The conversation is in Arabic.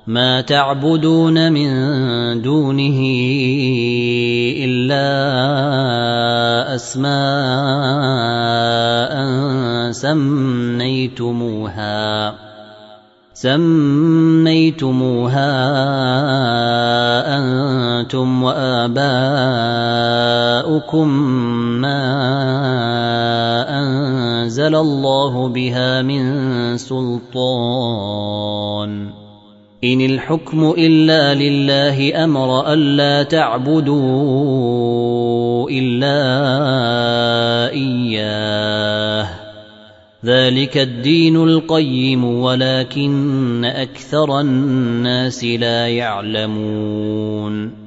ما تعبدون من دونه إلا أسماء سميتموها أنتم وآباؤكم ما أنزل الله بها من سلطان إن الحكم إلا لله أمر ألا تعبدوا إلا إياه ذلك الدين القيم ولكن أكثر الناس لا يعلمون